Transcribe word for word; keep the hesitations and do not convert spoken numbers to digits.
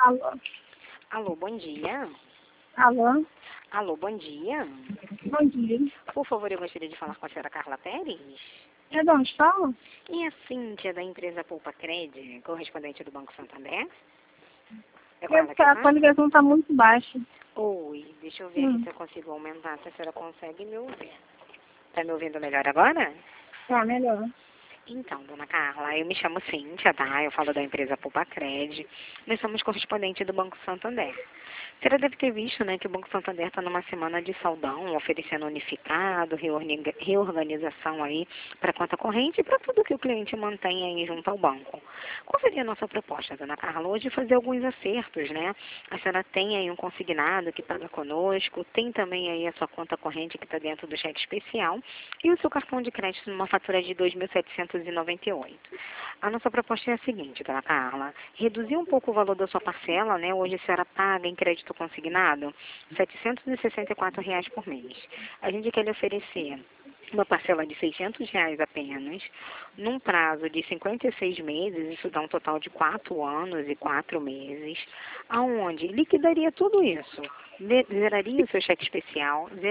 Alô? Alô, bom dia. Alô? Alô, bom dia. Bom dia. Por favor, eu gostaria de falar com a senhora Carla Pérez. É de onde fala? E a Cíntia, da empresa Poupa Cred, correspondente do Banco Santander? É com É ela porque que a fala? sua ligação está muito baixa. Oi, deixa eu ver aqui Hum. se eu consigo aumentar, se a senhora consegue me ouvir. Tá me ouvindo melhor agora? Tá, melhor. Então, dona Carla, eu me chamo Cíntia, tá? Eu falo da empresa Poupa Cred. Nós somos correspondente do Banco Santander. A senhora deve ter visto, né, que o Banco Santander está numa semana de saudão, oferecendo unificado, reorni- reorganização aí para conta corrente e para tudo que o cliente mantém aí junto ao banco. Qual seria a nossa proposta, dona Carla? Hoje fazer alguns acertos, né? A senhora tem aí um consignado que paga conosco, tem também aí a sua conta corrente que está dentro do cheque especial e o seu cartão de crédito numa fatura de dois mil setecentos e noventa e oito. A nossa proposta é a seguinte, dona Carla, reduzir um pouco o valor da sua parcela, né? Hoje a senhora paga em crédito consignado setecentos e sessenta e quatro reais por mês. A gente quer lhe oferecer uma parcela de seiscentos reais apenas, num prazo de cinquenta e seis meses, isso dá um total de quatro anos e quatro meses, aonde liquidaria tudo isso, zeraria o seu cheque especial,